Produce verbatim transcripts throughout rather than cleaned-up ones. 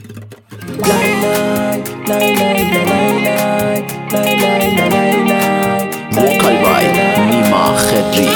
Vocal by نیما خدری.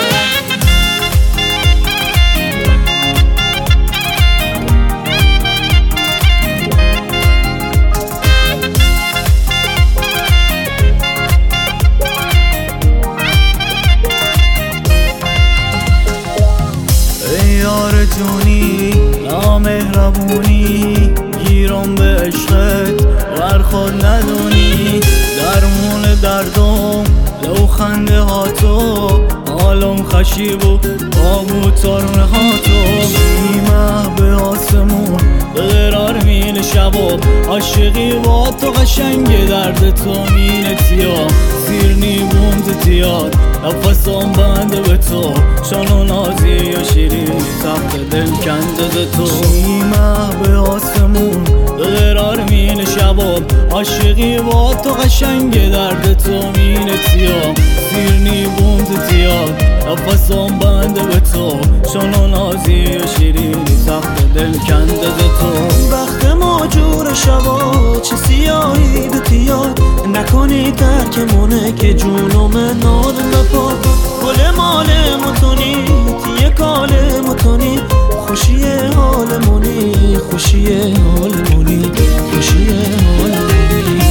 یار جونی نامهربونی گیرم به عشقت ورخود ندونی درمون دردم لو خنده ها تو حالم خشیب و آبو ترمه ها تو بیمه به آسمون به قرار میل شباب عاشقی با تو قشنگ درد تو میل تیا سیرنی بوند تیاد نفسم بنده به تو شانو نازی یا شیرین تخت دل کنده تو بیمه به آسمون به قرار میل شباب عاشقی با تو قشنگ درد تو میل تیا سیرنی بوند تیاد نفسم بنده به تو شانو نازی یا شیرین تخت دل کنده تو وقت ما جور شبا چه سیاهی به تیاد نکنی ترکمونه که جونم نادم بپا گل مال متونی تیه کال متونی خوشی حال مونی خوشی حال مونی خوشی حال مونی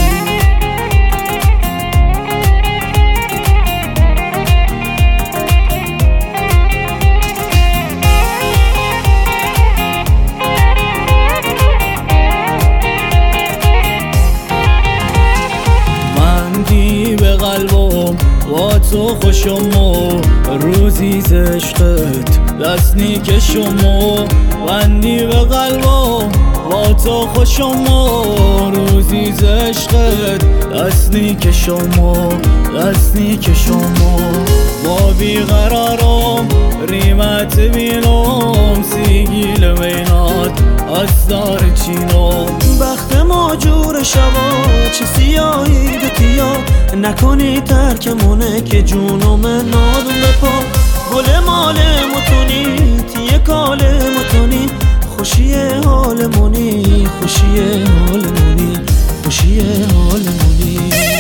به قلبم با تو خوشم و روزی زشقت دستنی کشم و بندی به قلبم با تو خوشم و روزی زشقت دستنی کشم و دستنی کشم و با بیقرارم ریمت بینم سیگیل مینات از دار چینم وقت ما جور شبا چه سیاهی به تیاد نکنی ترکمونه که جونم نادم بپا گل مال متونی تیه کال متونی خوشی حال مونی خوشی حال مونی خوشی حال مونی